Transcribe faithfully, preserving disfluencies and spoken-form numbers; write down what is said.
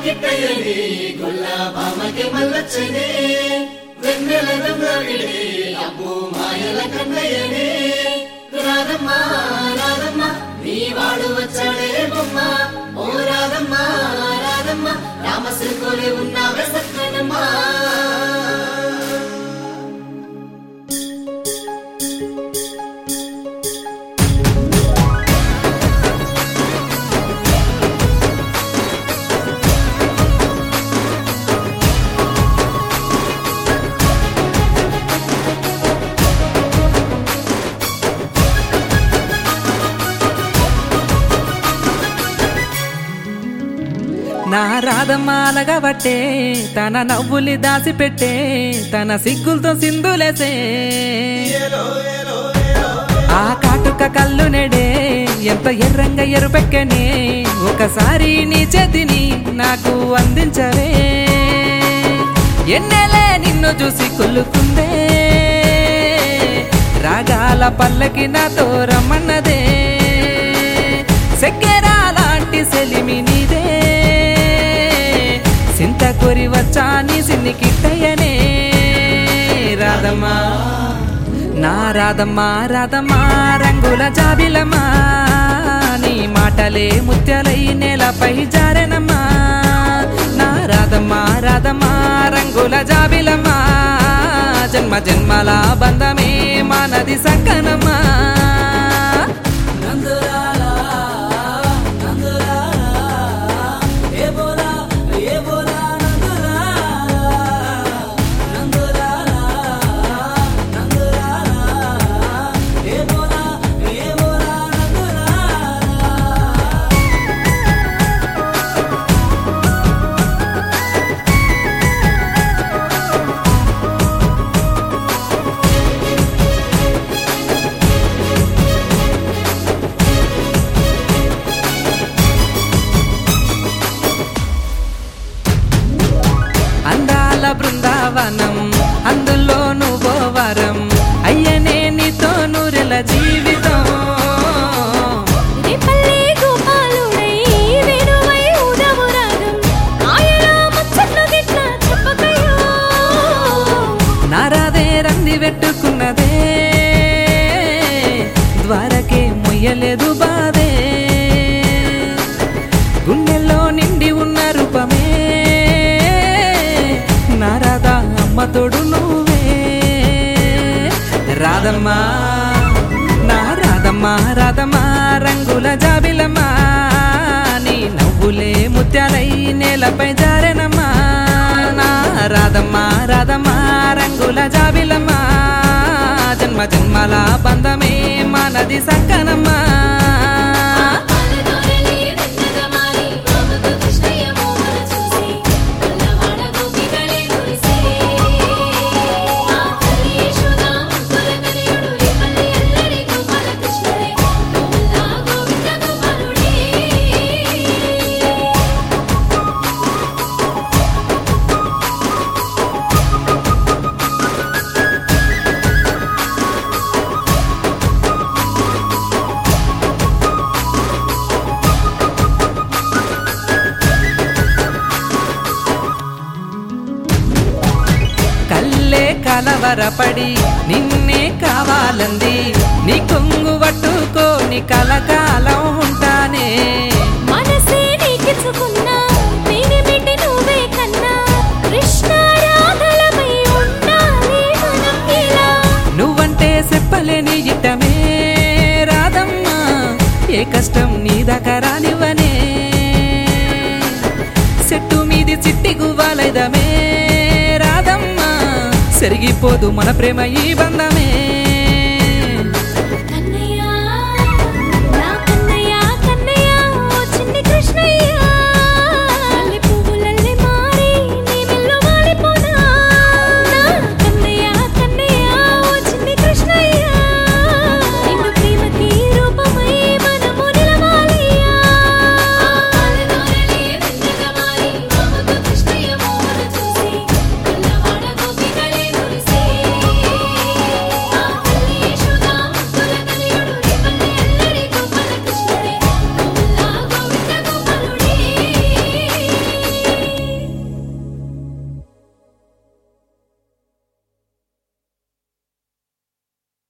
కిట్టయ్యని గొల్ల బామకి మల్లచ్చని వెన్నెల రంగడిని అబ్బు మాయల కన్నయ్యని రాధమ్మ రాధమ్మ నీ వాడు వచ్చాడే బొమ్మ ఓ రాధమ్మ రాధమ్మ రామసిరుకోలే ఉన్నావే సక్కనమ్మ నా రాధమాలగబట్టే తన నవ్వుల్ని దాచిపెట్టే తన సిగ్గులతో సింధులేసే ఆ కాటుక కళ్ళు నెడే ఎంత ఎర్రంగా ఎరుపెక్కనే ఒకసారి నీ చేతిని నాకు అందించవే ఎన్నెలే నిన్ను చూసి కుళ్ళుకుందే రాగాల పల్లకి నాతో రమ్మన్నదే సెక్కెరా లాంటి సెలిమి నీదే సింత కొరి వచ్చా నీ సిన్ని కిట్టయ్యనే రాధమ్మా నా రాధమ్మా రాధమ్మా రంగుల జాబిలమ్మా నీ మాటలే ముత్యాలై నేలపై జారెనమ్మా నా రాధమ్మా రాధమ్మా రంగుల జాబిలమ్మా జన్మ జన్మల బంధమే మానది సక్కనమ్మా బృందావనం అందులో నువ్వో వరం అయ్యనే నీతో నూరెల జీవితం నారాదే రంది పెట్టుకున్నదే ద్వారకే మొయ్యలేదు బాధే గుండెల్లో నిండి ఉన్న రూపమే నారాధా అమ్మ తోడు నువ్వే రాధమ్మా నా రాధమ్మా రాధమ్మా రంగుల జాబిలమ్మా నీ నవ్వులే ముత్యాలై నేలపై జారెనమ్మా నా రాధమ్మా రాధమ్మా రంగుల జాబిలమ్మా జన్మ జన్మల బంధమే మానది సక్కనమ్మా కలవరపడి నిన్నే కావాలంది నీ కొంగు పట్టుకోని కలకాలం ఉంటానే మనసే నీకిచ్చుకున్నా నేనే బిడ్డ నువ్వే కన్నా కృష్ణ రాధలపై ఉండాలి మనం ఇలా నువ్వంటే చెప్పలేని ఇట్టమే రాధమ్మా ఏ కష్టం నీ దాకా రానివ్వనే చెట్టు మీది చిట్టి గువ్వాలైదమే రాధమ్మా సరిగిపోదు మన ప్రేమ ఈ బంధమే